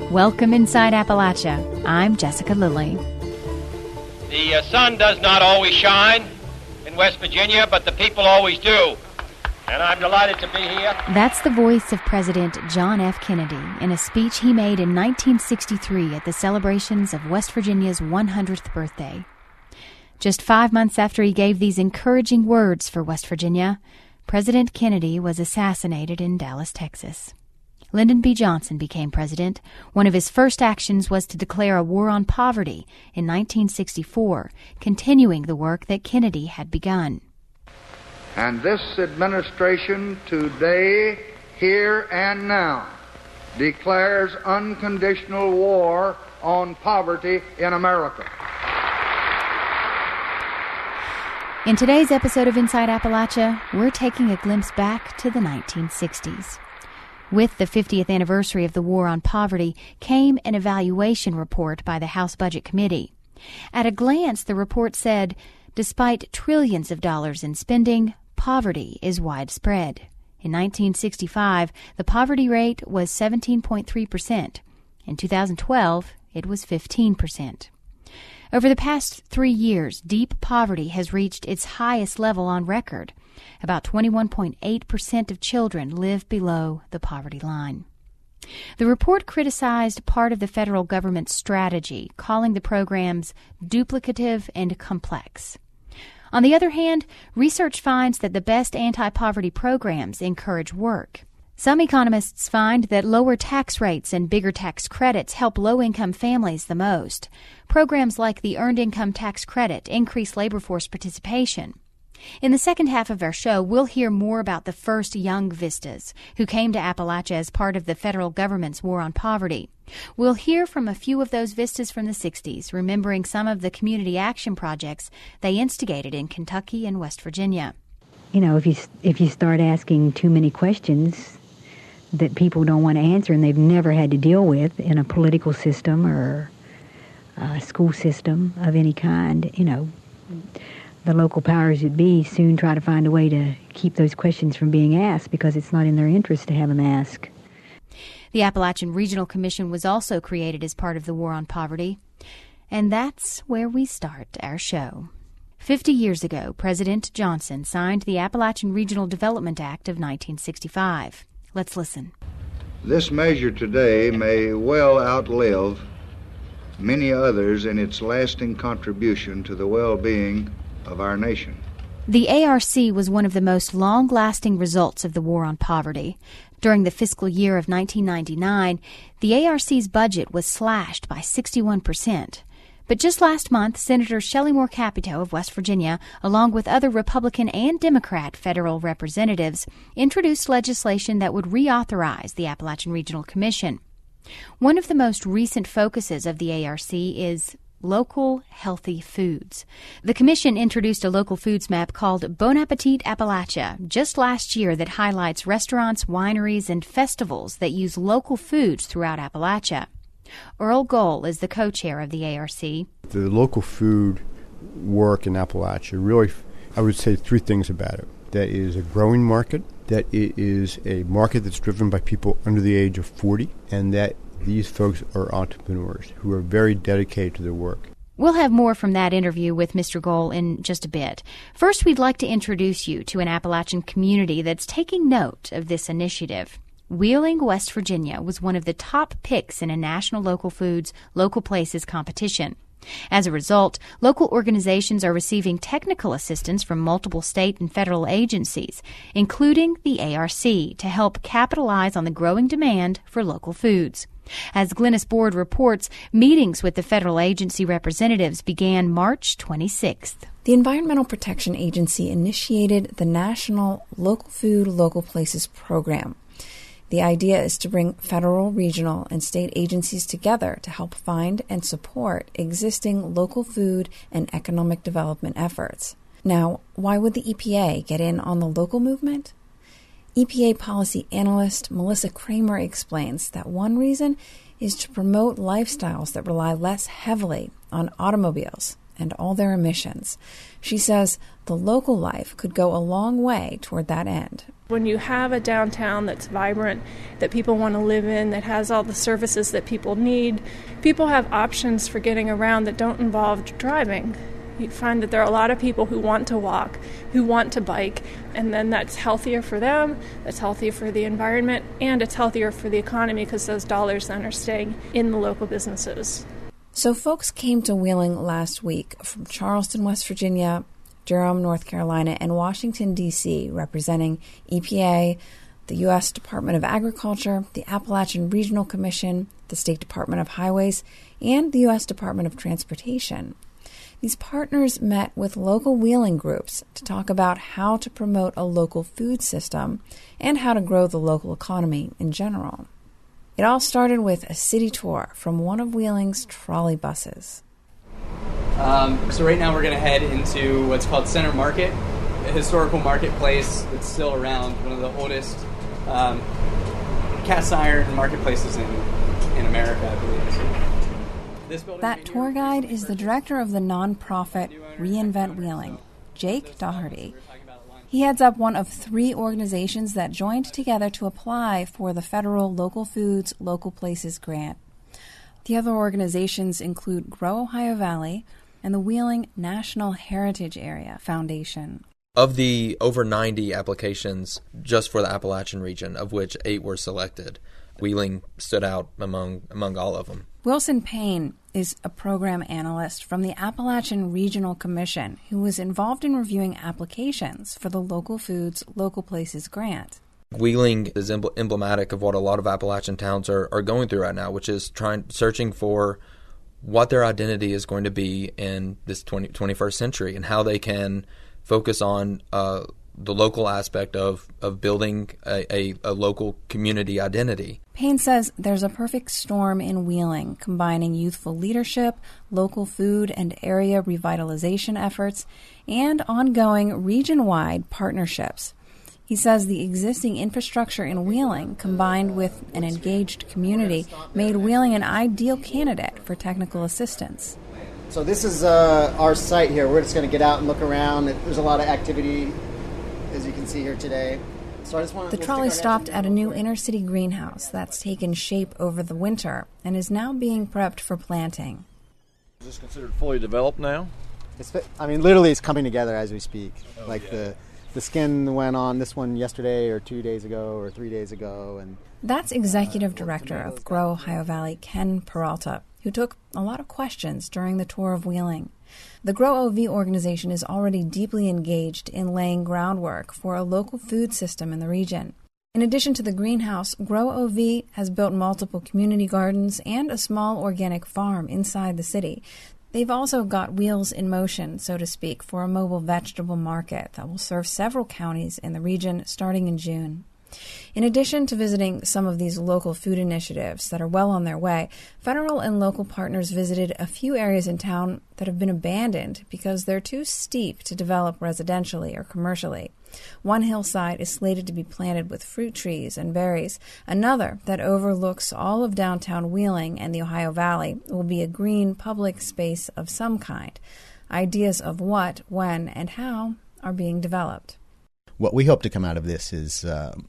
Welcome inside Appalachia. I'm Jessica Lilly. The sun does not always shine in West Virginia, but the people always do. And I'm delighted to be here. That's the voice of President John F. Kennedy in a speech he made in 1963 at the celebrations of West Virginia's 100th birthday. Just 5 months after he gave these encouraging words for West Virginia, President Kennedy was assassinated in Dallas, Texas. Lyndon B. Johnson became president. One of his first actions was to declare a war on poverty in 1964, continuing the work that Kennedy had begun. And this administration today, here and now, declares unconditional war on poverty in America. In today's episode of Inside Appalachia, we're taking a glimpse back to the 1960s. With the 50th anniversary of the War on Poverty came an evaluation report by the House Budget Committee. At a glance, the report said, despite trillions of dollars in spending, poverty is widespread. In 1965, the poverty rate was 17.3%. In 2012, it was 15%. Over the past 3 years, deep poverty has reached its highest level on record. About 21.8% of children live below the poverty line. The report criticized part of the federal government's strategy, calling the programs duplicative and complex. On the other hand, research finds that the best anti-poverty programs encourage work. Some economists find that lower tax rates and bigger tax credits help low-income families the most. Programs like the Earned Income Tax Credit increase labor force participation. In the second half of our show, we'll hear more about the first young Vistas who came to Appalachia as part of the federal government's war on poverty. We'll hear from a few of those Vistas from the 60s, remembering some of the community action projects they instigated in Kentucky and West Virginia. You know, if you start asking too many questions that people don't want to answer and they've never had to deal with in a political system or a school system of any kind, you know, the local powers that be soon try to find a way to keep those questions from being asked because it's not in their interest to have them asked. The Appalachian Regional Commission was also created as part of the war on poverty. And that's where we start our show. 50 years ago, President Johnson signed the Appalachian Regional Development Act of 1965. Let's listen. This measure today may well outlive many others in its lasting contribution to the well-being of our nation. The ARC was one of the most long-lasting results of the war on poverty. During the fiscal year of 1999, the ARC's budget was slashed by 61%. But just last month, Senator Shelley Moore Capito of West Virginia, along with other Republican and Democrat federal representatives, introduced legislation that would reauthorize the Appalachian Regional Commission. One of the most recent focuses of the ARC is local healthy foods. The Commission introduced a local foods map called Bon Appetit Appalachia just last year that highlights restaurants, wineries, and festivals that use local foods throughout Appalachia. Earl Gohl is the co-chair of the ARC. The local food work in Appalachia, really, I would say three things about it. That is a growing market, that it is a market that's driven by people under the age of 40, and that these folks are entrepreneurs who are very dedicated to their work. We'll have more from that interview with Mr. Gohl in just a bit. First, we'd like to introduce you to an Appalachian community that's taking note of this initiative. Wheeling, West Virginia was one of the top picks in a national local foods, local places competition. As a result, local organizations are receiving technical assistance from multiple state and federal agencies, including the ARC, to help capitalize on the growing demand for local foods. As Glennis Board reports, meetings with the federal agency representatives began March 26th. The Environmental Protection Agency initiated the National Local Food, Local Places program. The idea is to bring federal, regional, and state agencies together to help find and support existing local food and economic development efforts. Now, why would the EPA get in on the local movement? EPA policy analyst Melissa Kramer explains that one reason is to promote lifestyles that rely less heavily on automobiles and all their emissions. She says the local life could go a long way toward that end. When you have a downtown that's vibrant, that people want to live in, that has all the services that people need, people have options for getting around that don't involve driving. You find that there are a lot of people who want to walk, who want to bike, and then that's healthier for them, that's healthier for the environment, and it's healthier for the economy because those dollars then are staying in the local businesses. So folks came to Wheeling last week from Charleston, West Virginia, Durham, North Carolina, and Washington, D.C., representing EPA, the U.S. Department of Agriculture, the Appalachian Regional Commission, the State Department of Highways, and the U.S. Department of Transportation. These partners met with local Wheeling groups to talk about how to promote a local food system and how to grow the local economy in general. It all started with a city tour from one of Wheeling's trolley buses. So right now we're going to head into what's called Center Market, a historical marketplace that's still around, one of the oldest cast iron marketplaces in America, I believe. That tour guide is the director of the nonprofit Reinvent Wheeling, Jake Doherty. He heads up one of 3 organizations that joined together to apply for the federal Local Foods, Local Places grant. The other organizations include Grow Ohio Valley and the Wheeling National Heritage Area Foundation. Of the over 90 applications just for the Appalachian region, of which 8 were selected, Wheeling stood out among all of them. Wilson Payne is a program analyst from the Appalachian Regional Commission who was involved in reviewing applications for the Local Foods, Local Places grant. Wheeling is emblematic of what a lot of Appalachian towns are going through right now, which is searching for what their identity is going to be in this 21st century and how they can focus on the local aspect of building a local community identity. Payne says there's a perfect storm in Wheeling, combining youthful leadership, local food and area revitalization efforts, and ongoing region-wide partnerships. He says the existing infrastructure in Wheeling, combined with an engaged community, made Wheeling an ideal candidate for technical assistance. So this is our site here. We're just going to get out and look around. There's a lot of activity, as you can see here today. So the trolley stopped at a new inner-city greenhouse that's taken shape over the winter and is now being prepped for planting. Is this considered fully developed now? Literally it's coming together as we speak. The skin went on this one yesterday or 2 days ago or 3 days ago. And that's Executive Director of Grow Ohio Valley, Ken Peralta, who took a lot of questions during the tour of Wheeling. The Grow OV organization is already deeply engaged in laying groundwork for a local food system in the region. In addition to the greenhouse, Grow OV has built multiple community gardens and a small organic farm inside the city. They've also got wheels in motion, so to speak, for a mobile vegetable market that will serve several counties in the region starting in June. In addition to visiting some of these local food initiatives that are well on their way, federal and local partners visited a few areas in town that have been abandoned because they're too steep to develop residentially or commercially. One hillside is slated to be planted with fruit trees and berries. Another that overlooks all of downtown Wheeling and the Ohio Valley will be a green public space of some kind. Ideas of what, when, and how are being developed. What we hope to come out of this is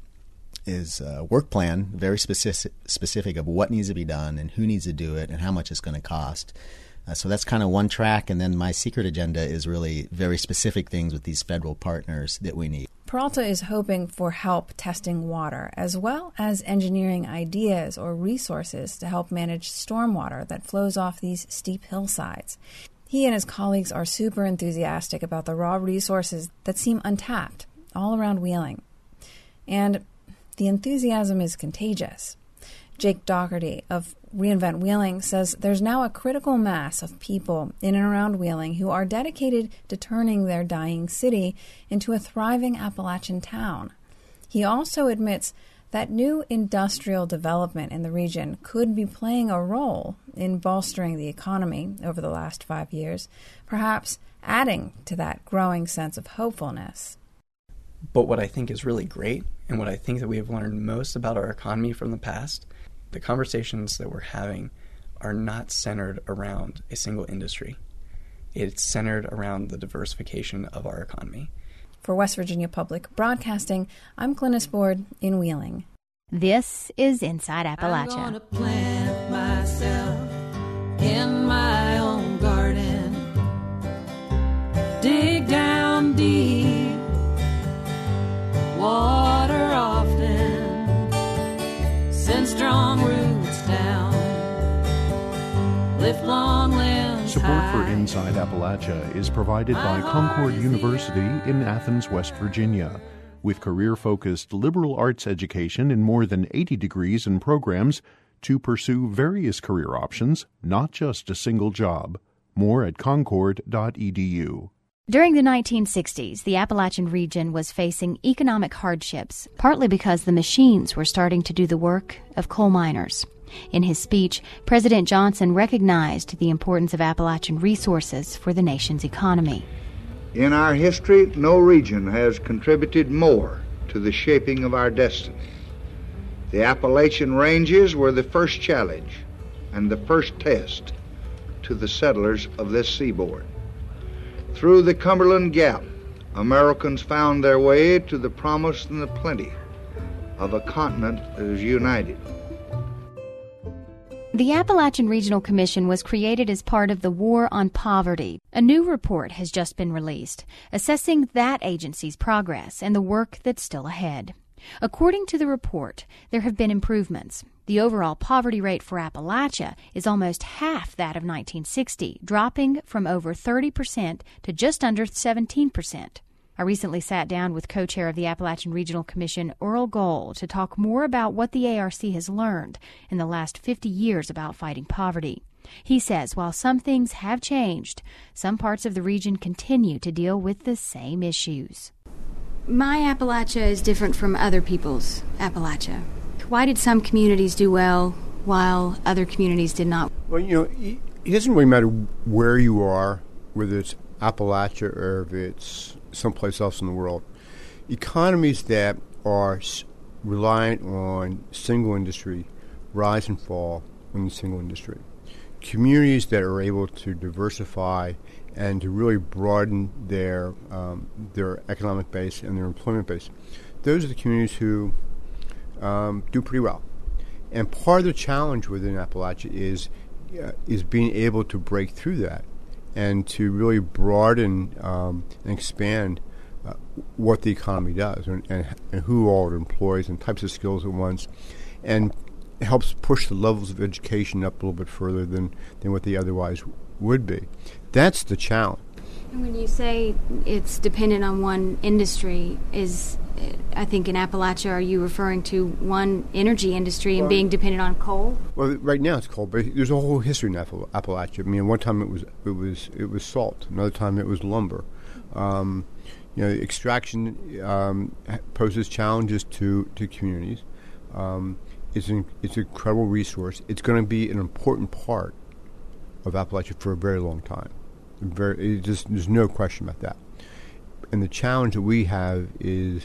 a work plan, very specific of what needs to be done and who needs to do it and how much it's going to cost. So that's kind of one track, and then my secret agenda is really very specific things with these federal partners that we need. Peralta is hoping for help testing water, as well as engineering ideas or resources to help manage stormwater that flows off these steep hillsides. He and his colleagues are super enthusiastic about the raw resources that seem untapped all around Wheeling. And the enthusiasm is contagious. Jake Doherty of Reinvent Wheeling says there's now a critical mass of people in and around Wheeling who are dedicated to turning their dying city into a thriving Appalachian town. He also admits that new industrial development in the region could be playing a role in bolstering the economy over the last 5 years, perhaps adding to that growing sense of hopefulness. But what I think is really great, and what I think that we have learned most about our economy from the past, the conversations that we're having are not centered around a single industry. it's centered around the diversification of our economy. For West Virginia Public Broadcasting, I'm Glynis Ford in Wheeling. This is Inside Appalachia. I'm gonna plant myself in my own garden, dig down deep, water often, send strong roots down, lift long limbs Support high. for Inside Appalachia is provided by Concord University in Athens, West Virginia. With career-focused liberal arts education in more than 80 degrees and programs to pursue various career options, not just a single job. More at concord.edu. During the 1960s, the Appalachian region was facing economic hardships, partly because the machines were starting to do the work of coal miners. In his speech, President Johnson recognized the importance of Appalachian resources for the nation's economy. In our history, no region has contributed more to the shaping of our destiny. The Appalachian Ranges were the first challenge and the first test to the settlers of this seaboard. Through the Cumberland Gap, Americans found their way to the promise and the plenty of a continent that is united. The Appalachian Regional Commission was created as part of the War on Poverty. A new report has just been released, assessing that agency's progress and the work that's still ahead. According to the report, there have been improvements. The overall poverty rate for Appalachia is almost half that of 1960, dropping from over 30% to just under 17%. I recently sat down with co-chair of the Appalachian Regional Commission, Earl Gohl, to talk more about what the ARC has learned in the last 50 years about fighting poverty. He says while some things have changed, some parts of the region continue to deal with the same issues. My Appalachia is different from other people's Appalachia. Why did some communities do well while other communities did not? Well, it doesn't really matter where you are, whether it's Appalachia or if it's someplace else in the world. Economies that are reliant on single industry rise and fall in the single industry. Communities that are able to diversify and to really broaden their economic base and their employment base, those are the communities who do pretty well. And part of the challenge within Appalachia is being able to break through that and to really broaden and expand what the economy does and who all it employs and types of skills it wants, and helps push the levels of education up a little bit further than what they otherwise would be. That's the challenge. And when you say it's dependent on one industry, I think in Appalachia, are you referring to one energy industry and being dependent on coal? Well, right now it's coal, but there's a whole history in Appalachia. I mean, one time it was salt, another time it was lumber. Extraction poses challenges to communities. It's an incredible resource. It's going to be an important part of Appalachia for a very long time. There's no question about that. And the challenge that we have is,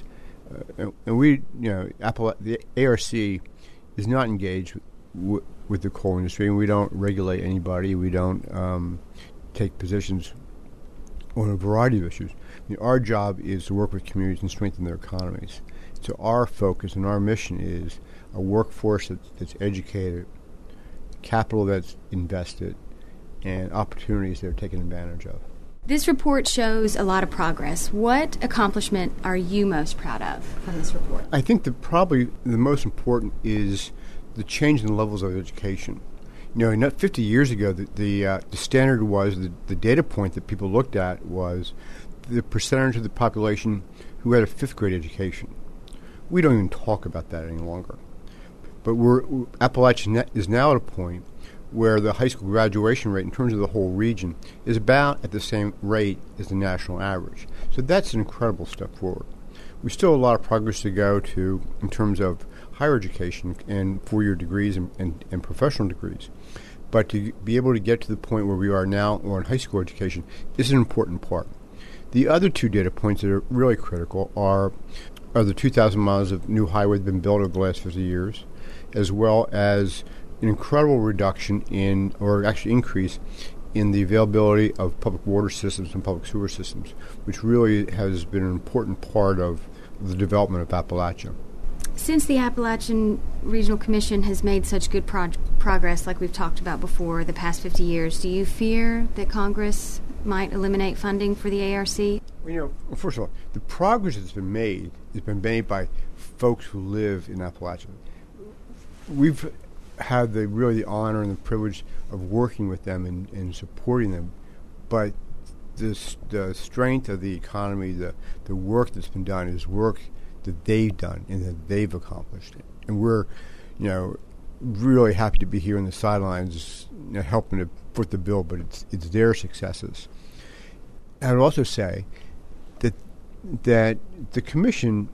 the ARC is not engaged with the coal industry, and we don't regulate anybody. We don't take positions on a variety of issues. Our job is to work with communities and strengthen their economies. So our focus and our mission is a workforce that's educated, capital that's invested, and opportunities that are taken advantage of. This report shows a lot of progress. What accomplishment are you most proud of from this report? I think that probably the most important is the change in the levels of education. Not 50 years ago, the standard was, the data point that people looked at was the percentage of the population who had a fifth grade education. We don't even talk about that any longer. But Appalachia is now at a point where the high school graduation rate in terms of the whole region is about at the same rate as the national average. So that's an incredible step forward. We still have a lot of progress to go to in terms of higher education and four-year degrees and professional degrees. But to be able to get to the point where we are now on high school education is an important part. The other two data points that are really critical are the 2,000 miles of new highway that have been built over the last 50 years, as well as an incredible reduction increase in the availability of public water systems and public sewer systems, which really has been an important part of the development of Appalachia. Since the Appalachian Regional Commission has made such good progress, like we've talked about before, the past 50 years, do you fear that Congress might eliminate funding for the ARC? First of all, the progress that's been made has been made by folks who live in Appalachia. We've had the honor and the privilege of working with them and supporting them, but the strength of the economy, the work that's been done is work that they've done and that they've accomplished. And we're, really happy to be here on the sidelines, helping to foot the bill, but it's their successes. I would also say that the commission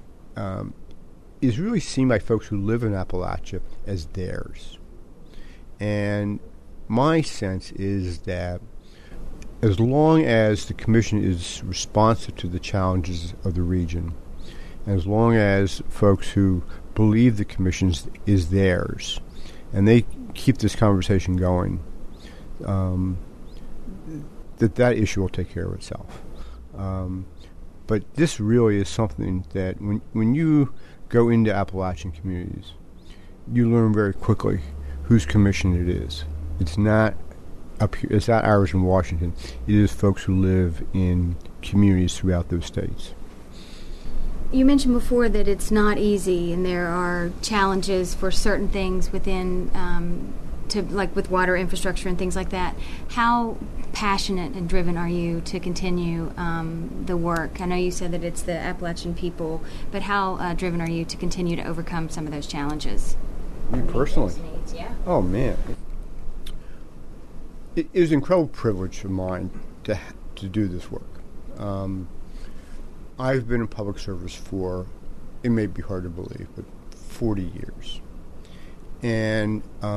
is really seen by folks who live in Appalachia as theirs. And my sense is that as long as the commission is responsive to the challenges of the region, and as long as folks who believe the commission is theirs, and they keep this conversation going, that issue will take care of itself. But this really is something that when you go into Appalachian communities, you learn very quickly whose commission it is. It's not up here. It's not ours in Washington. It is folks who live in communities throughout those states. You mentioned before that it's not easy, and there are challenges for certain things within, like with water infrastructure and things like that. How passionate and driven are you to continue the work? I know you said that it's the Appalachian people, but how driven are you to continue to overcome some of those challenges? Me personally? Yeah. Oh, man. It is an incredible privilege of mine to do this work. I've been in public service for, it may be hard to believe, but 40 years. And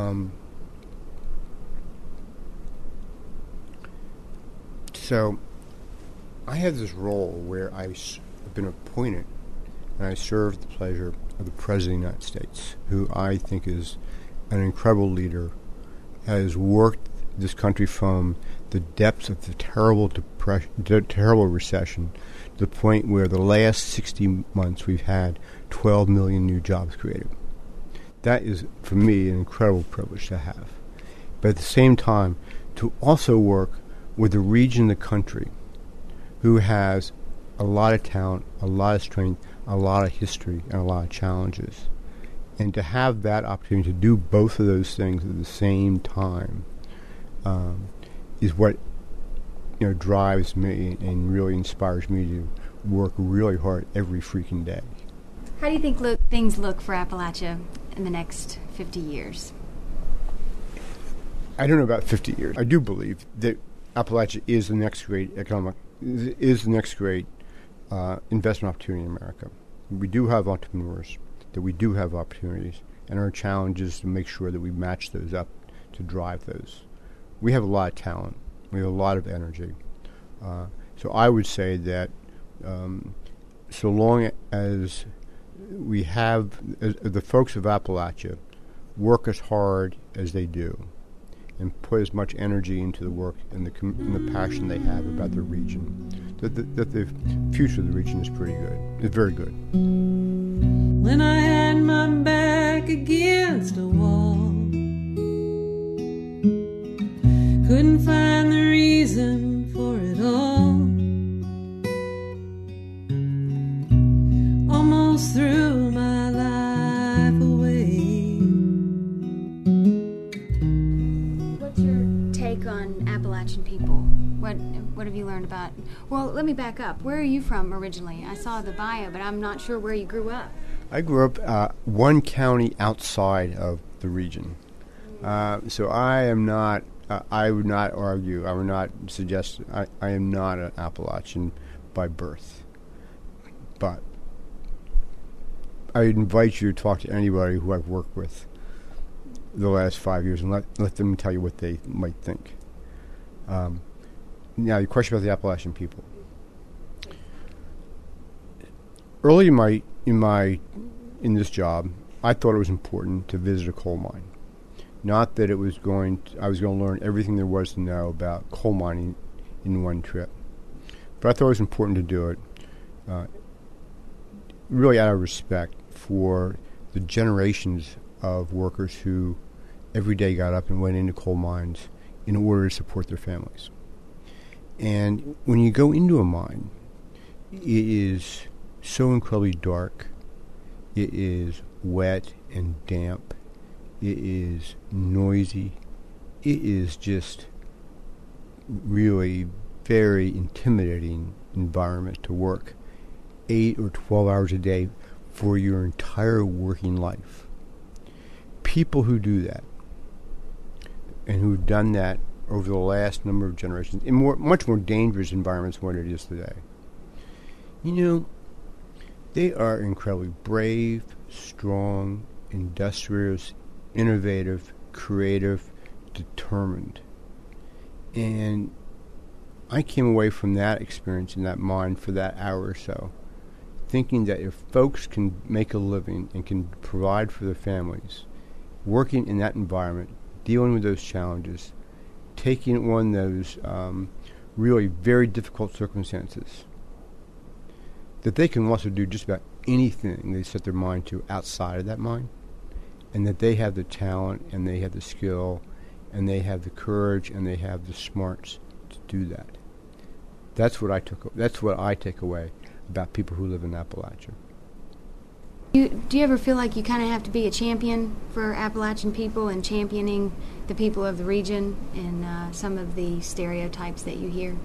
so I have this role where I've been appointed, and I serve the pleasure of the President of the United States, who I think is an incredible leader, has worked this country from the depths of the terrible depression, the terrible recession, to the point where the last 60 months we've had 12 million new jobs created. That is, for me, an incredible privilege to have. But at the same time, to also work with a region of the country who has a lot of talent, a lot of strength, a lot of history, and a lot of challenges. And to have that opportunity to do both of those things at the same time is what drives me and really inspires me to work really hard every freaking day. How do you think things look for Appalachia in the next 50 years? I don't know about 50 years. I do believe that Appalachia is the next great investment opportunity in America. We do have entrepreneurs, that we do have opportunities, and our challenge is to make sure that we match those up to drive those. We have a lot of talent. We have a lot of energy. So I would say that so long as we have the folks of Appalachia work as hard as they do and put as much energy into the work and the passion they have about their region, that the future of the region is pretty good. It's very good. When I had my back against a wall, couldn't find the reason for it all, almost threw my life away. What's your take on Appalachian people? What have you learned about? Well, let me back up. Where are you from originally? I saw the bio, but I'm not sure where you grew up. I grew up one county outside of the region. So I am not, I would not argue, I would not suggest, I am not an Appalachian by birth. But I invite you to talk to anybody who I've worked with the last 5 years and let them tell you what they might think. Now, your question about the Appalachian people. Early in this job, I thought it was important to visit a coal mine. Not that I was going to learn everything there was to know about coal mining in one trip. But I thought it was important to do it, really out of respect for the generations of workers who every day got up and went into coal mines in order to support their families. And when you go into a mine, it is so incredibly dark. It is wet and damp. It is noisy. It is just really very intimidating environment to work 8 or 12 hours a day for your entire working life. People who do that and who've done that over the last number of generations in much more dangerous environments than what it is today, they are incredibly brave, strong, industrious, innovative, creative, determined. And I came away from that experience in that mine for that hour or so thinking that if folks can make a living and can provide for their families, working in that environment, dealing with those challenges, taking on those really very difficult circumstances, that they can also do just about anything they set their mind to outside of that mine, and that they have the talent and they have the skill and they have the courage and they have the smarts to do that. That's what I take away about people who live in Appalachia. Do you ever feel like you kind of have to be a champion for Appalachian people and championing the people of the region and some of the stereotypes that you hear?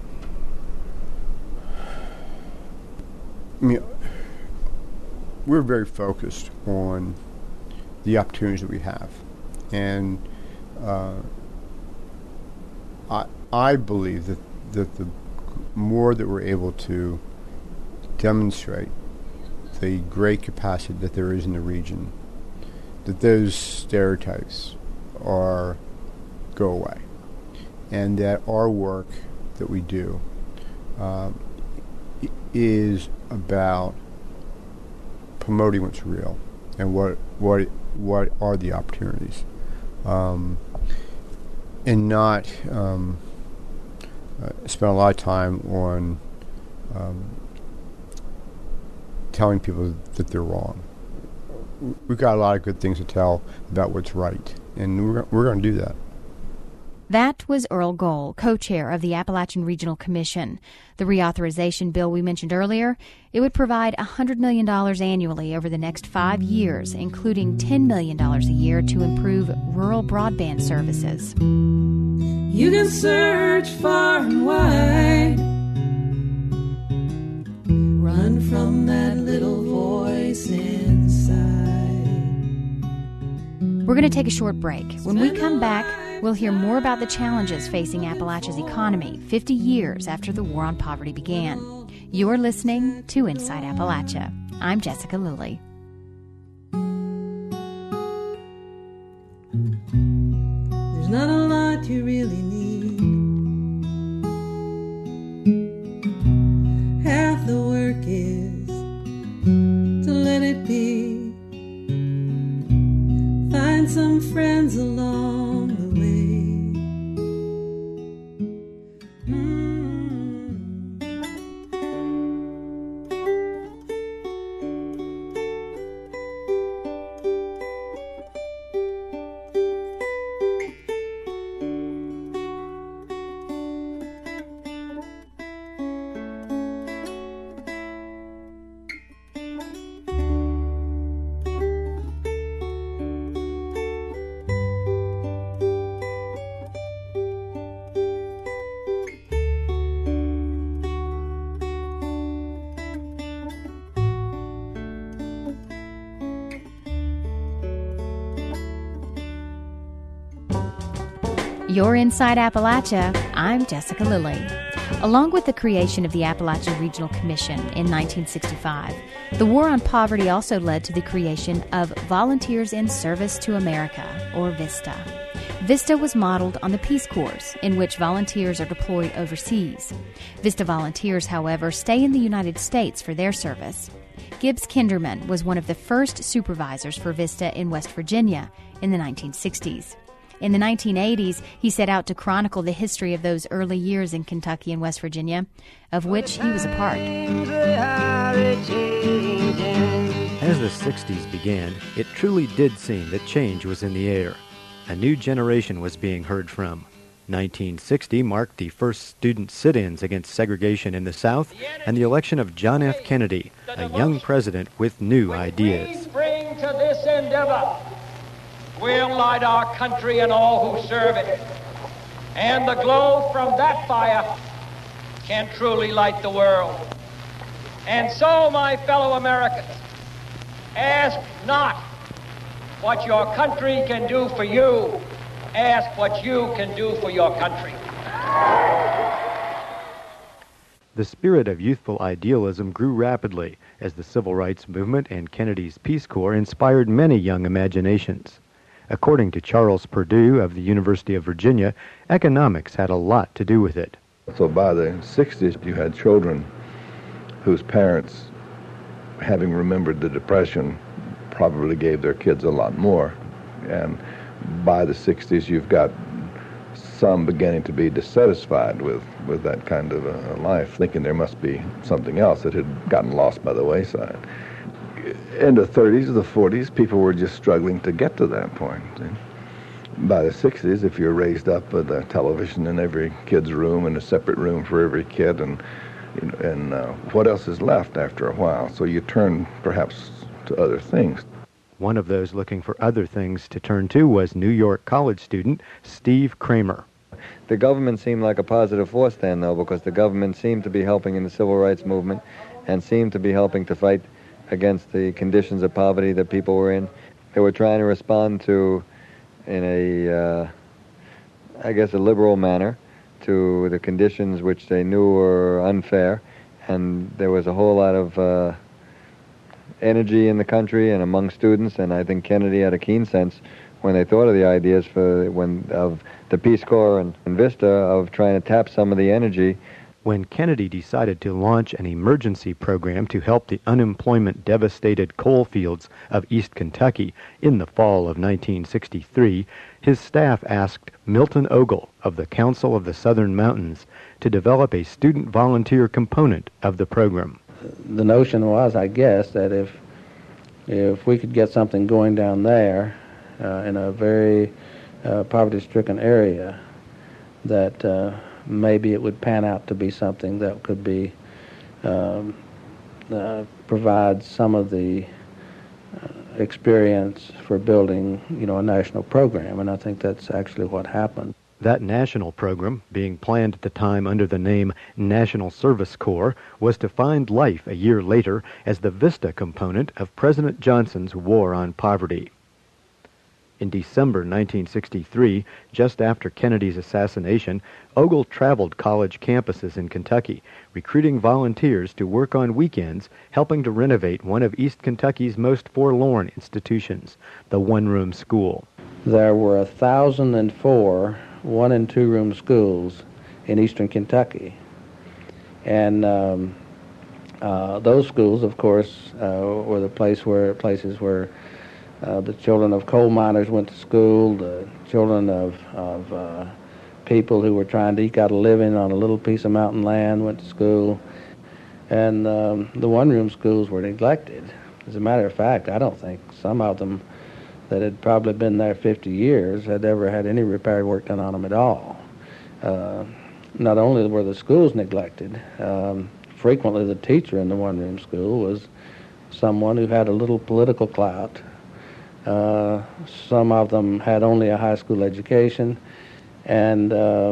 I mean, we're very focused on the opportunities that we have. And I believe that the more that we're able to demonstrate the great capacity that there is in the region, that those stereotypes go away, and that our work that we do is about promoting what's real and what are the opportunities, and not spend a lot of time on telling people that they're wrong. We've got a lot of good things to tell about what's right, and we're going to do that. That was Earl Gohl, co-chair of the Appalachian Regional Commission. The reauthorization bill we mentioned earlier, it would provide $100 million annually over the next 5 years, including $10 million a year to improve rural broadband services. You can search far and wide, run from that little voice inside. We're going to take a short break. When we come back, we'll hear more about the challenges facing Appalachia's economy 50 years after the War on Poverty began. You're listening to Inside Appalachia. I'm Jessica Lilly. There's not a lot you really need. Half the work is to let it be. Find some friends along the way. You're Inside Appalachia. I'm Jessica Lilly. Along with the creation of the Appalachian Regional Commission in 1965, the War on Poverty also led to the creation of Volunteers in Service to America, or VISTA. VISTA was modeled on the Peace Corps, in which volunteers are deployed overseas. VISTA volunteers, however, stay in the United States for their service. Gibbs Kinderman was one of the first supervisors for VISTA in West Virginia in the 1960s. In the 1980s, he set out to chronicle the history of those early years in Kentucky and West Virginia, of which he was a part. As the 60s began, it truly did seem that change was in the air. A new generation was being heard from. 1960 marked the first student sit-ins against segregation in the South and the election of John F. Kennedy, a young president with new ideas. We bring to this endeavor, we'll light our country and all who serve it. And the glow from that fire can truly light the world. And so, my fellow Americans, ask not what your country can do for you. Ask what you can do for your country. The spirit of youthful idealism grew rapidly as the Civil Rights Movement and Kennedy's Peace Corps inspired many young imaginations. According to Charles Perdue of the University of Virginia, economics had a lot to do with it. So by the 60s, you had children whose parents, having remembered the Depression, probably gave their kids a lot more. And by the 60s, you've got some beginning to be dissatisfied with that kind of a life, thinking there must be something else that had gotten lost by the wayside. In the 30s, the 40s, people were just struggling to get to that point. By the 60s, if you're raised up with a television in every kid's room and a separate room for every kid, and what else is left after a while? So you turn perhaps to other things. One of those looking for other things to turn to was New York college student Steve Kramer. The government seemed like a positive force then, though, because the government seemed to be helping in the civil rights movement and seemed to be helping to fight against the conditions of poverty that people were in. They were trying to respond to, in a liberal manner, to the conditions which they knew were unfair, and there was a whole lot of energy in the country and among students, and I think Kennedy had a keen sense when they thought of the ideas of the Peace Corps and Vista of trying to tap some of the energy. When Kennedy decided to launch an emergency program to help the unemployment-devastated coal fields of East Kentucky in the fall of 1963, his staff asked Milton Ogle of the Council of the Southern Mountains to develop a student volunteer component of the program. The notion was, I guess, that if we could get something going down there in a very poverty-stricken area, that maybe it would pan out to be something that could be provide some of the experience for building, a national program, and I think that's actually what happened. That national program, being planned at the time under the name National Service Corps, was to find life a year later as the Vista component of President Johnson's War on Poverty. In December 1963, just after Kennedy's assassination, Ogle traveled college campuses in Kentucky, recruiting volunteers to work on weekends, helping to renovate one of East Kentucky's most forlorn institutions, the one-room school. There were 1,004 one- and two-room schools in eastern Kentucky. And those schools, of course, were the places where the children of coal miners went to school, the children of people who were trying to eke out a living on a little piece of mountain land went to school. And the one-room schools were neglected. As a matter of fact, I don't think some of them that had probably been there 50 years had ever had any repair work done on them at all. Not only were the schools neglected, frequently the teacher in the one-room school was someone who had a little political clout. Some of them had only a high school education, and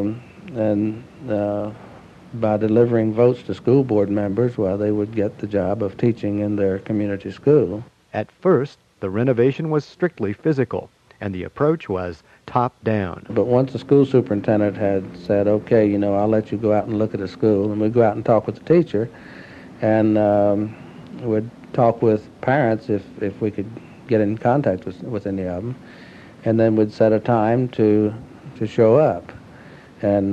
by delivering votes to school board members, they would get the job of teaching in their community school. At first, the renovation was strictly physical, and the approach was top-down. But once the school superintendent had said, okay, I'll let you go out and look at a school, and we'd go out and talk with the teacher, and we'd talk with parents if we could get in contact with any of them, and then we'd set a time to show up. And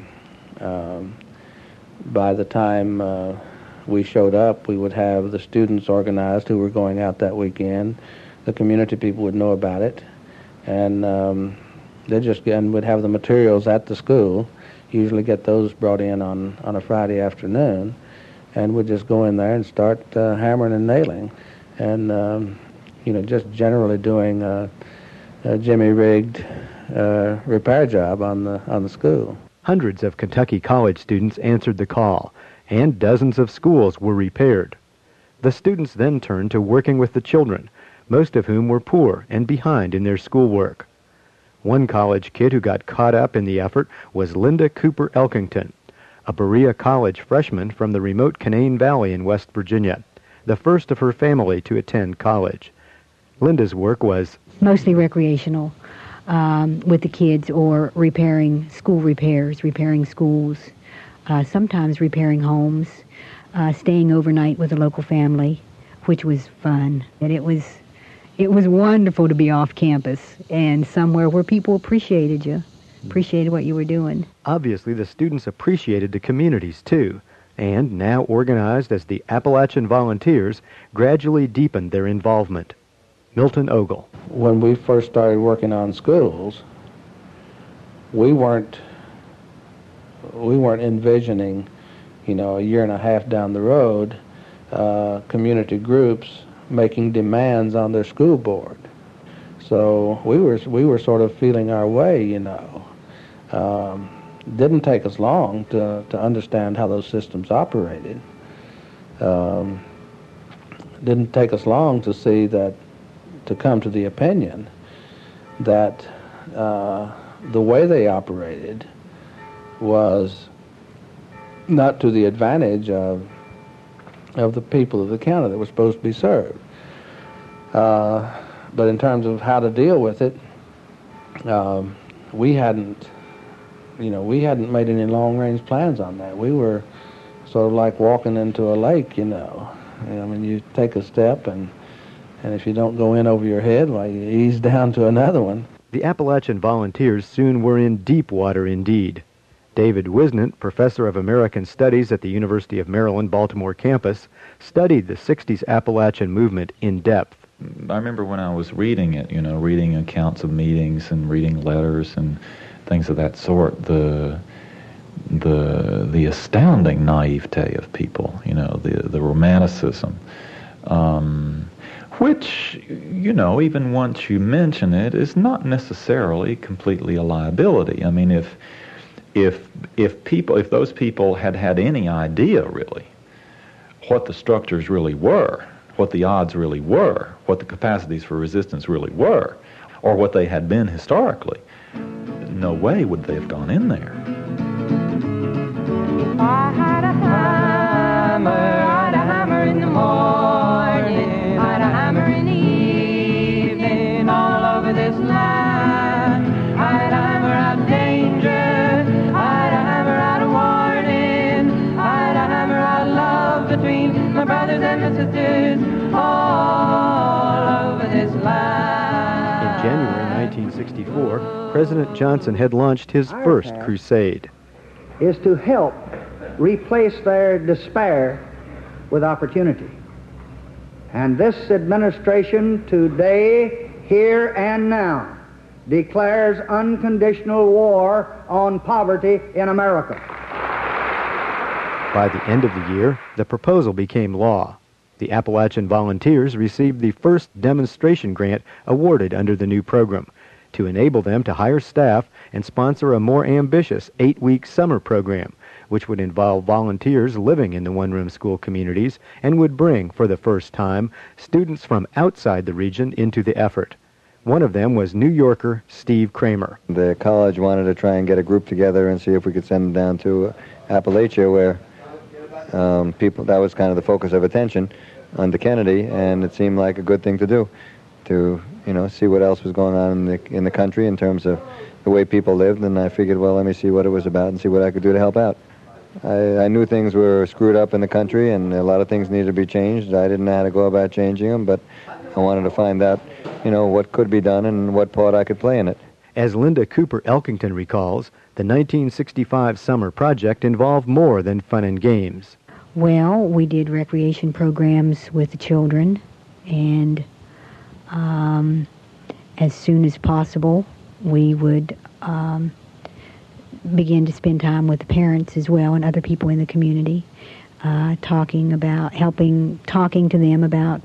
by the time we showed up, we would have the students organized who were going out that weekend. The community people would know about it, and They just and would have the materials at the school, usually get those brought in on a Friday afternoon, and would just go in there and start hammering and nailing, and just generally doing a jimmy-rigged repair job on the school. Hundreds of Kentucky college students answered the call, and dozens of schools were repaired. The students then turned to working with the children, most of whom were poor and behind in their schoolwork. One college kid who got caught up in the effort was Linda Cooper Elkington, a Berea College freshman from the remote Canaan Valley in West Virginia, the first of her family to attend college. Linda's work was mostly recreational, with the kids, or repairing school repairs, repairing schools, sometimes repairing homes, staying overnight with a local family, which was fun. And it was wonderful to be off campus and somewhere where people appreciated you, appreciated what you were doing. Obviously, the students appreciated the communities, too, and now organized as the Appalachian Volunteers, gradually deepened their involvement. Milton Ogle. When we first started working on schools, we weren't envisioning, a year and a half down the road, community groups making demands on their school board. So we were sort of feeling our way, Didn't take us long to understand how those systems operated. Didn't take us long to see that, to come to the opinion that the way they operated was not to the advantage of the people of the county that were supposed to be served. But in terms of how to deal with it, we hadn't made any long-range plans on that. We were sort of like walking into a lake, you take a step, and if you don't go in over your head, well, you ease down to another one. The Appalachian Volunteers soon were in deep water indeed. David Wisnant, professor of American Studies at the University of Maryland, Baltimore campus, studied the 60s Appalachian movement in depth. I remember when I was reading it, reading accounts of meetings and reading letters and things of that sort, the astounding naivete of people, the romanticism, which, even once you mention it, is not necessarily completely a liability. I mean, if those people had any idea really what the structures really were, what the odds really were, what the capacities for resistance really were, or what they had been historically, no way would they have gone in there. I had a hammer in the morning, I had a hammer in the evening, all over this land. I had a hammer out danger, I had a hammer out of warning, I had a hammer out love between my brothers and my sisters, all over this land. In January 1964, President Johnson had launched his first crusade. Is to help replace their despair with opportunity. And this administration today, here and now, declares unconditional war on poverty in America. By the end of the year, the proposal became law. The Appalachian Volunteers received the first demonstration grant awarded under the new program to enable them to hire staff and sponsor a more ambitious 8-week summer program, which would involve volunteers living in the one-room school communities and would bring, for the first time, students from outside the region into the effort. One of them was New Yorker Steve Kramer. The college wanted to try and get a group together and see if we could send them down to Appalachia, where that was kind of the focus of attention under Kennedy, and it seemed like a good thing to do, to see what else was going on in the country in terms of the way people lived. And I figured, well, let me see what it was about and see what I could do to help out. I knew things were screwed up in the country and a lot of things needed to be changed. I didn't know how to go about changing them, but I wanted to find out, what could be done and what part I could play in it. As Linda Cooper Elkington recalls, the 1965 summer project involved more than fun and games. Well, we did recreation programs with the children, and as soon as possible, we would begin to spend time with the parents as well and other people in the community, talking to them about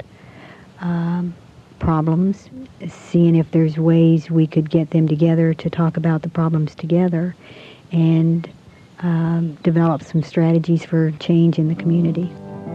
problems, seeing if there's ways we could get them together to talk about the problems together, and develop some strategies for change in the community.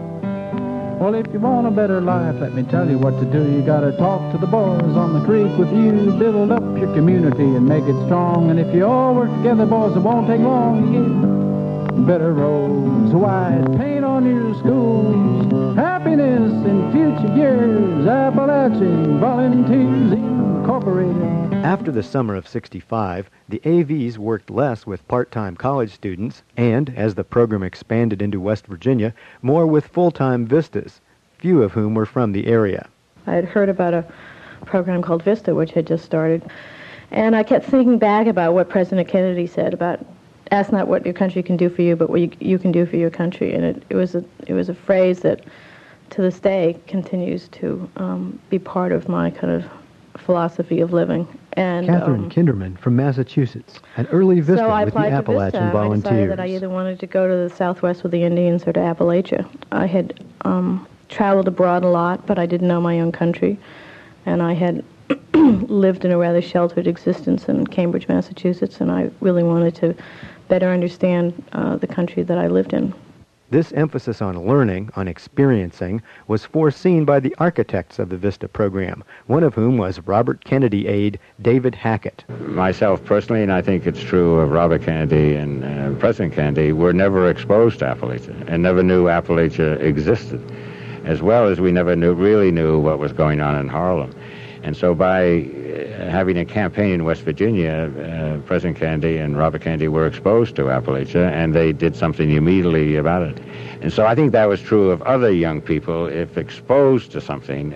Well, if you want a better life, let me tell you what to do. You gotta talk to the boys on the creek with you. Build up your community and make it strong. And if you all work together, boys, it won't take long. You get better roads, white paint on your schools, happiness in future years. Appalachian Volunteers Incorporated. After the summer of '65, the AVs worked less with part-time college students and, as the program expanded into West Virginia, more with full-time Vistas, few of whom were from the area. I had heard about a program called Vista, which had just started, and I kept thinking back about what President Kennedy said about, ask not what your country can do for you, but what you can do for your country. And it was a phrase that, to this day, continues to be part of my kind of philosophy of living. And Catherine Kinderman from Massachusetts, an early Vista with the Appalachian Volunteers. I decided that I either wanted to go to the Southwest with the Indians or to Appalachia. I had traveled abroad a lot, but I didn't know my own country, and I had lived in a rather sheltered existence in Cambridge, Massachusetts, and I really wanted to better understand the country that I lived in. This emphasis on learning, on experiencing, was foreseen by the architects of the Vista program, one of whom was Robert Kennedy aide David Hackett. Myself personally, and I think it's true of Robert Kennedy and President Kennedy, were never exposed to Appalachia and never knew Appalachia existed, as well as we never really knew what was going on in Harlem. And so by having a campaign in West Virginia, President Kennedy and Robert Kennedy were exposed to Appalachia, and they did something immediately about it. And so I think that was true of other young people. If exposed to something,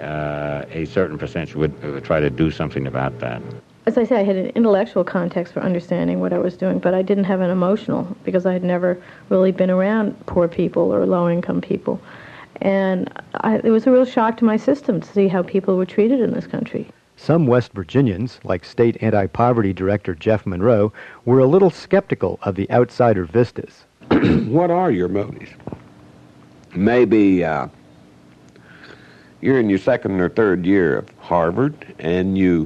a certain percentage would try to do something about that. As I say, I had an intellectual context for understanding what I was doing, but I didn't have an emotional, because I had never really been around poor people or low-income people. And it was a real shock to my system to see how people were treated in this country. Some West Virginians, like State Anti-Poverty Director Jeff Monroe, were a little skeptical of the outsider Vistas. What are your motives? Maybe you're in your second or third year of Harvard, and you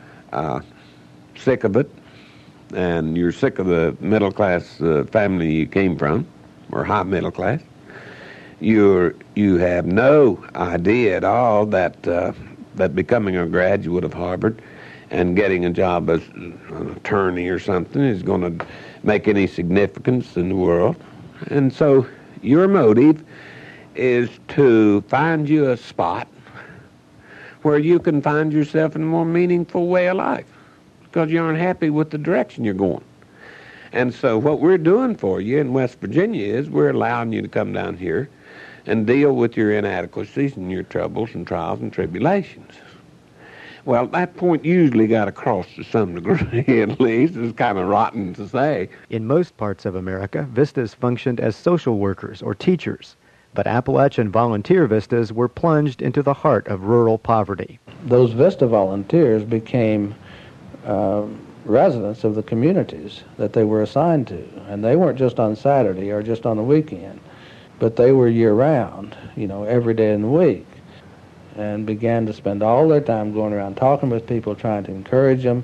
sick of it, and you're sick of the middle-class family you came from, or high middle class. You have no idea at all that becoming a graduate of Harvard and getting a job as an attorney or something is going to make any significance in the world. And so your motive is to find you a spot where you can find yourself in a more meaningful way of life because you aren't happy with the direction you're going. And so what we're doing for you in West Virginia is we're allowing you to come down here and deal with your inadequacies and your troubles and trials and tribulations. Well, that point usually got across to some degree, at least. It's kind of rotten to say. In most parts of America, Vistas functioned as social workers or teachers, but Appalachian volunteer Vistas were plunged into the heart of rural poverty. Those Vista volunteers became residents of the communities that they were assigned to, and they weren't just on Saturday or just on the weekend, but they were year-round, every day in the week, and began to spend all their time going around talking with people, trying to encourage them,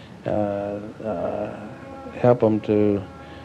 help them to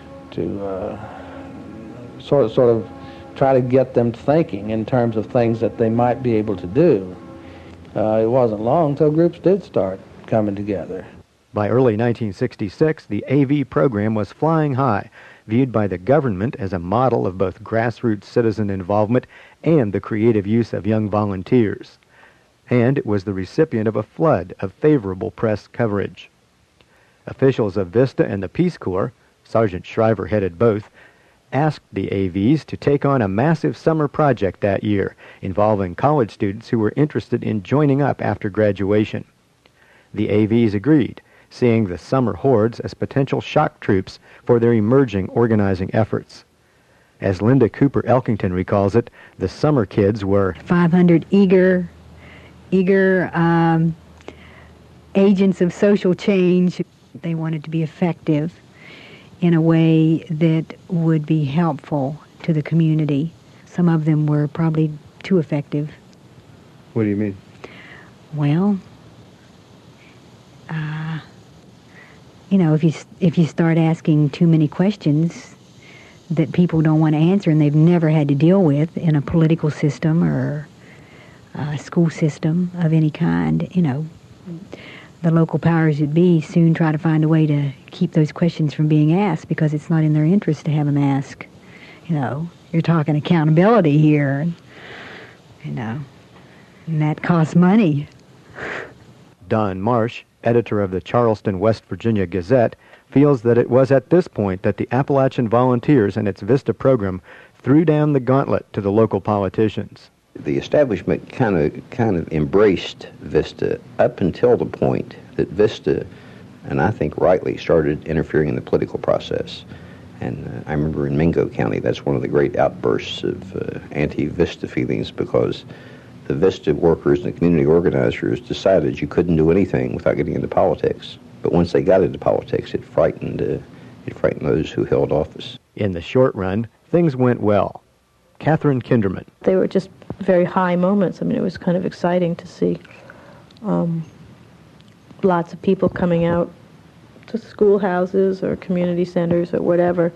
sort of try to get them thinking in terms of things that they might be able to do. It wasn't long until groups did start coming together. By early 1966, the AV program was flying high, viewed by the government as a model of both grassroots citizen involvement and the creative use of young volunteers. And it was the recipient of a flood of favorable press coverage. Officials of Vista and the Peace Corps, Sergeant Shriver headed both, asked the AVs to take on a massive summer project that year involving college students who were interested in joining up after graduation. The AVs agreed, seeing the summer hordes as potential shock troops for their emerging organizing efforts. As Linda Cooper Elkington recalls it, the summer kids were 500 eager agents of social change. They wanted to be effective in a way that would be helpful to the community. Some of them were probably too effective. What do you mean? Well, if you start asking too many questions that people don't want to answer and they've never had to deal with in a political system or a school system of any kind, the local powers that be soon try to find a way to keep those questions from being asked because it's not in their interest to have them asked. You're talking accountability here, and that costs money. Don Marsh, editor of the Charleston, West Virginia Gazette, feels that it was at this point that the Appalachian Volunteers and its VISTA program threw down the gauntlet to the local politicians. The establishment kind of embraced VISTA up until the point that VISTA, and I think rightly, started interfering in the political process. And I remember in Mingo County, that's one of the great outbursts of anti-VISTA feelings because the VISTA workers and the community organizers decided you couldn't do anything without getting into politics. But once they got into politics, it frightened those who held office. In the short run, things went well. Catherine Kinderman. They were just very high moments. I mean, it was kind of exciting to see lots of people coming out to schoolhouses or community centers or whatever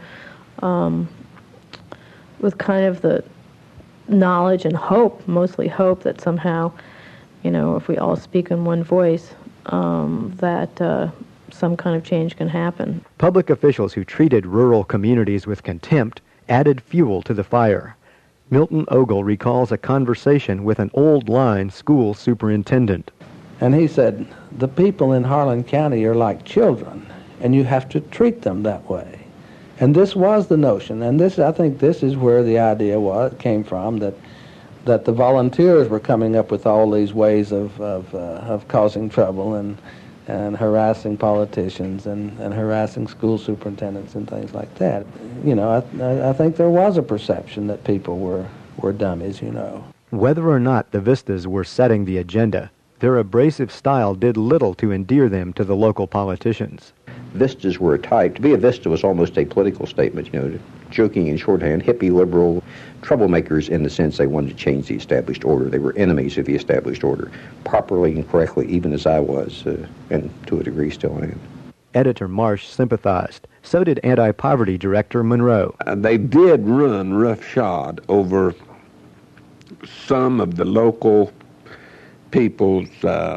with kind of the knowledge and hope, mostly hope that somehow, if we all speak in one voice, that some kind of change can happen. Public officials who treated rural communities with contempt added fuel to the fire. Milton Ogle recalls a conversation with an old-line school superintendent. And he said, the people in Harlan County are like children, and you have to treat them that way. And this was the notion, and I think this is where the idea came from, that the volunteers were coming up with all these ways of causing trouble and harassing politicians and harassing school superintendents and things like that. I think there was a perception that people were dummies, Whether or not the Vistas were setting the agenda, their abrasive style did little to endear them to the local politicians. Vistas were a type. To be a Vista was almost a political statement, joking in shorthand, hippie, liberal, troublemakers in the sense they wanted to change the established order. They were enemies of the established order, properly and correctly, even as I was, and to a degree still am. Editor Marsh sympathized. So did anti-poverty director Monroe. They did run roughshod over some of the local people's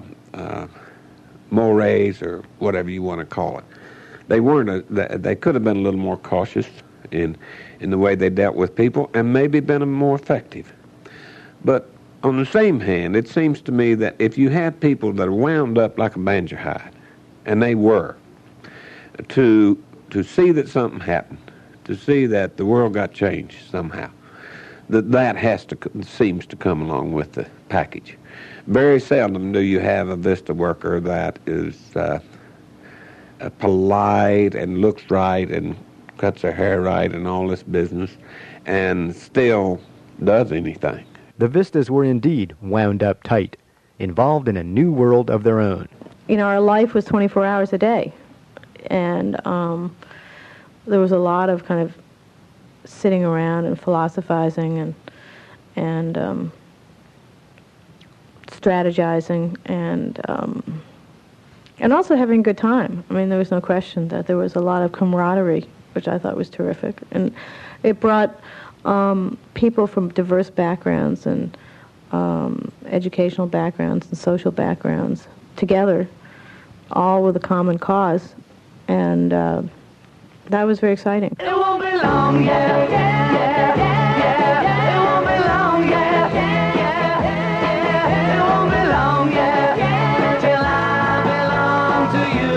mores or whatever you want to call it. They weren't. They could have been a little more cautious in the way they dealt with people, and maybe been more effective. But on the same hand, it seems to me that if you have people that are wound up like a banjo hide, and they were, to see that something happened, to see that the world got changed somehow, that seems to come along with the package. Very seldom do you have a VISTA worker that is polite and looks right and cuts her hair right and all this business and still does anything. The Vistas were indeed wound up tight, involved in a new world of their own. Our life was 24 hours a day, and there was a lot of kind of sitting around and philosophizing and strategizing and also having a good time. I mean, there was no question that there was a lot of camaraderie, which I thought was terrific. And it brought people from diverse backgrounds and educational backgrounds and social backgrounds together, all with a common cause. And that was very exciting. It won't be long, yeah, yeah, yeah, yeah. It won't be long, yeah, yeah, yeah. It won't be long, yeah, yeah, till I belong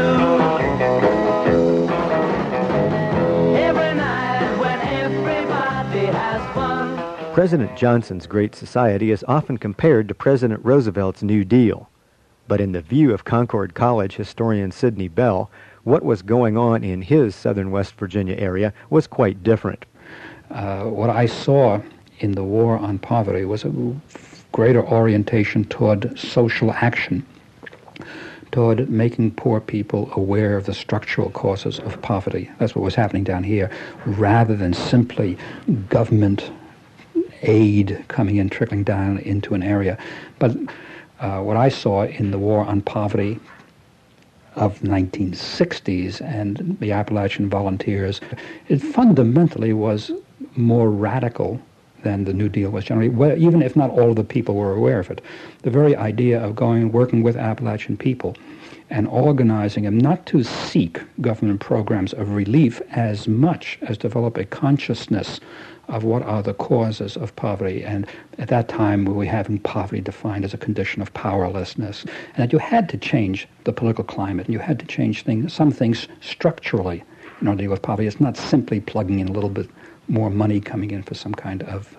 to you. Every night when everybody has fun. President Johnson's Great Society is often compared to President Roosevelt's New Deal. But in the view of Concord College historian Sidney Bell, what was going on in his southern West Virginia area was quite different. What I saw in the war on poverty was a greater orientation toward social action. toward making poor people aware of the structural causes of poverty. That's what was happening down here, rather than simply government aid coming in, trickling down into an area. But what I saw in the War on Poverty of the 1960s and the Appalachian Volunteers, it fundamentally was more radical than the New Deal was generally, well, even if not all of the people were aware of it. The very idea of going and working with Appalachian people and organizing them not to seek government programs of relief as much as develop a consciousness of what are the causes of poverty. And at that time, we were having poverty defined as a condition of powerlessness, and that you had to change the political climate, and you had to change some things structurally in order to deal with poverty. It's not simply plugging in a little bit more money coming in for some kind of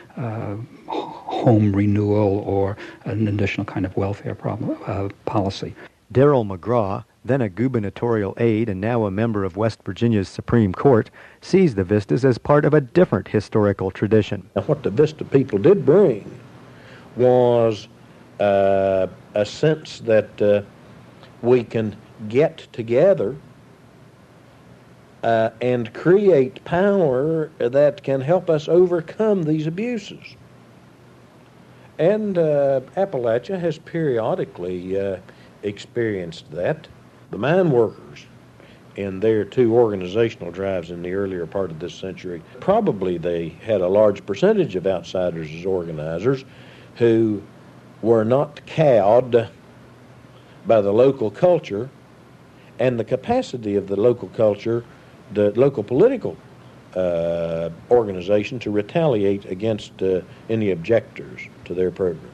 home renewal or an additional kind of welfare policy. Darrell McGraw, then a gubernatorial aide and now a member of West Virginia's Supreme Court, sees the Vistas as part of a different historical tradition. Now, what the Vista people did bring was a sense that we can get together and create power that can help us overcome these abuses. And Appalachia has periodically experienced that. The mine workers, in their two organizational drives in the earlier part of this century, probably they had a large percentage of outsiders as organizers who were not cowed by the local culture and the capacity of the local culture, the local political organization, to retaliate against any objectors to their program.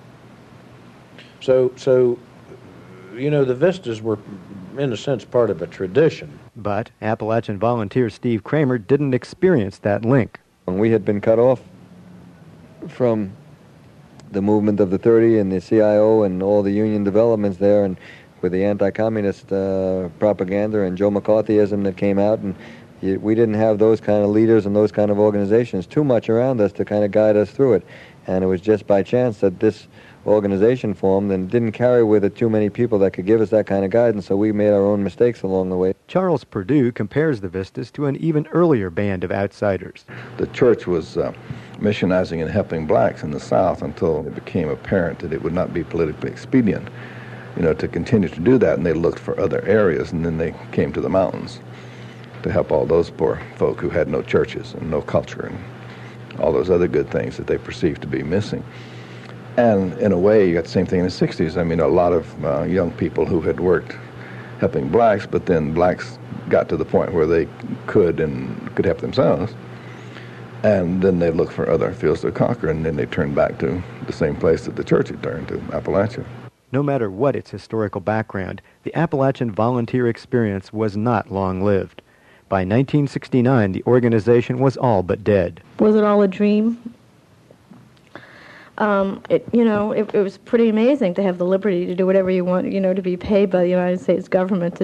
So you know, the Vistas were, in a sense, part of a tradition. But Appalachian volunteer Steve Kramer didn't experience that link. We had been cut off from the movement of the 30 and the CIO and all the union developments there, and with the anti-communist propaganda and Joe McCarthyism that came out, and we didn't have those kind of leaders and those kind of organizations too much around us to kind of guide us through it. And it was just by chance that this organization formed and didn't carry with it too many people that could give us that kind of guidance, so we made our own mistakes along the way. Charles Perdue compares the Vistas to an even earlier band of outsiders. The church was missionizing and helping blacks in the South until it became apparent that it would not be politically expedient, to continue to do that, and they looked for other areas, and then they came to the mountains to help all those poor folk who had no churches and no culture and all those other good things that they perceived to be missing. And in a way, you got the same thing in the 60s. I mean, a lot of young people who had worked helping blacks, but then blacks got to the point where they could help themselves. And then they looked for other fields to conquer, and then they turned back to the same place that the church had turned to, Appalachia. No matter what its historical background, the Appalachian volunteer experience was not long-lived. By 1969, the organization was all but dead. Was it all a dream? It was pretty amazing to have the liberty to do whatever you want, to be paid by the United States government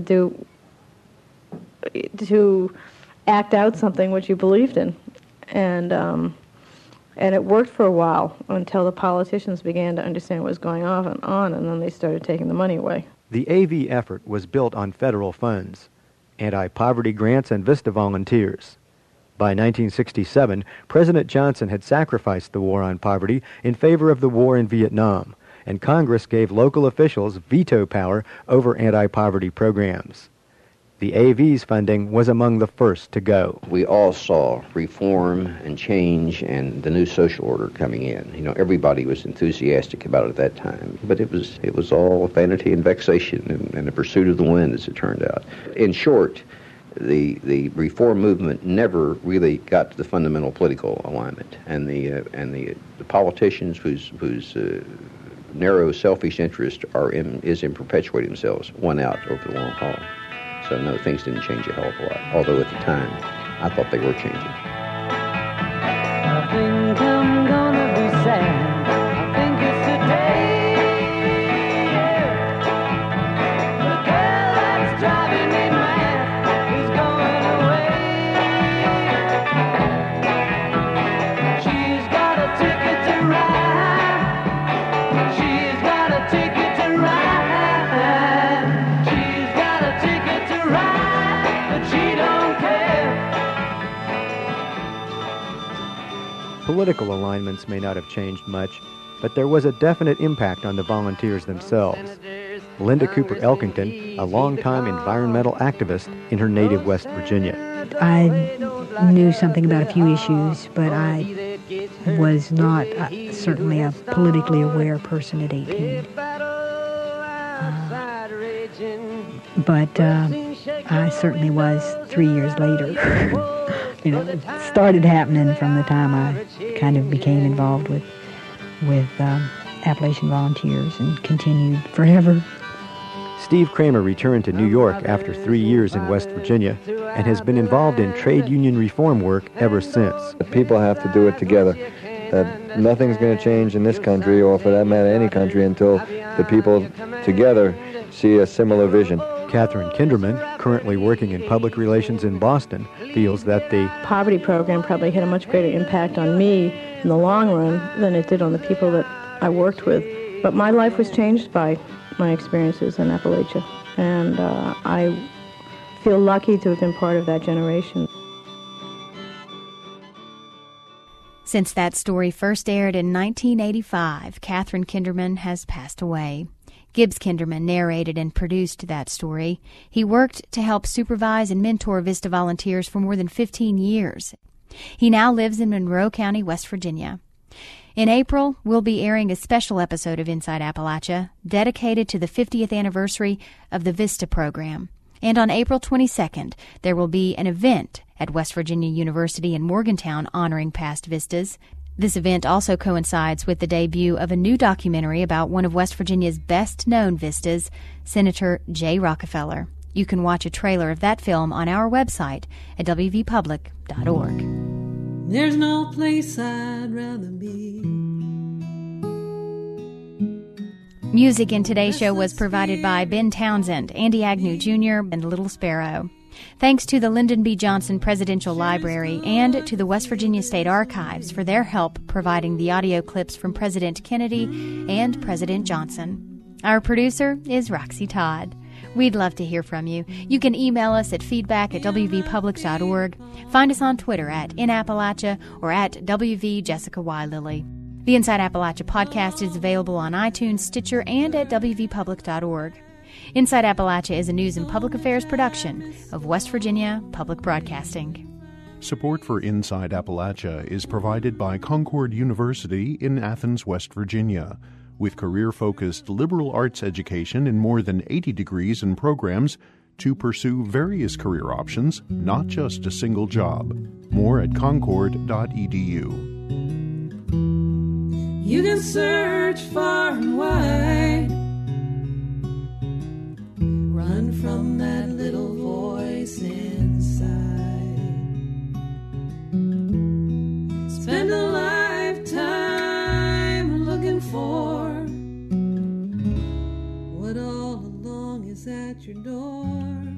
to act out something which you believed in. And it worked for a while until the politicians began to understand what was going on, and then they started taking the money away. The AV effort was built on federal funds, anti-poverty grants, and Vista volunteers. By 1967, President Johnson had sacrificed the war on poverty in favor of the war in Vietnam, and Congress gave local officials veto power over anti-poverty programs. The AV's funding was among the first to go. We all saw reform and change and the new social order coming in. Everybody was enthusiastic about it at that time, but it was all vanity and vexation and the pursuit of the wind, as it turned out. In short, the reform movement never really got to the fundamental political alignment, and the politicians whose narrow, selfish interest is in perpetuating themselves won out over the long haul. So no, things didn't change a hell of a lot. Although at the time, I thought they were changing. I think I'm gonna be sad. I think it's today. The girl that's driving me mad is going away. She's got a ticket to ride. She's got a ticket to ride. political alignments may not have changed much, but there was a definite impact on the volunteers themselves. Linda Cooper Elkington, a longtime environmental activist in her native West Virginia. I knew something about a few issues, but I was not certainly a politically aware person at 18. But I certainly was 3 years later. It started happening from the time I kind of became involved with Appalachian Volunteers and continued forever. Steve Kramer returned to New York after 3 years in West Virginia and has been involved in trade union reform work ever since. People have to do it together. Nothing's going to change in this country, or for that matter any country, until the people together see a similar vision. Catherine Kinderman, currently working in public relations in Boston, feels that the poverty program probably had a much greater impact on me in the long run than it did on the people that I worked with. But my life was changed by my experiences in Appalachia, and I feel lucky to have been part of that generation. Since that story first aired in 1985, Catherine Kinderman has passed away. Gibbs Kinderman narrated and produced that story. He worked to help supervise and mentor VISTA volunteers for more than 15 years. He now lives in Monroe County, West Virginia. In April, we'll be airing a special episode of Inside Appalachia dedicated to the 50th anniversary of the VISTA program. And on April 22nd, there will be an event at West Virginia University in Morgantown honoring past VISTAs. This event also coincides with the debut of a new documentary about one of West Virginia's best-known VISTAs, Senator Jay Rockefeller. You can watch a trailer of that film on our website at wvpublic.org. There's no place I'd rather be. Music in today's show was provided by Ben Townsend, Andy Agnew Jr., and Little Sparrow. Thanks to the Lyndon B. Johnson Presidential Library and to the West Virginia State Archives for their help providing the audio clips from President Kennedy and President Johnson. Our producer is Roxy Todd. We'd love to hear from you. You can email us at feedback@wvpublic.org. Find us on Twitter at @InAppalachia or at WVJessicaYLily. The Inside Appalachia podcast is available on iTunes, Stitcher, and at wvpublic.org. Inside Appalachia is a news and public affairs production of West Virginia Public Broadcasting. Support for Inside Appalachia is provided by Concord University in Athens, West Virginia. With career-focused liberal arts education in more than 80 degrees and programs to pursue various career options, not just a single job. More at concord.edu. You can search far and wide, run from that little voice inside, spend a lifetime looking for what all along is at your door.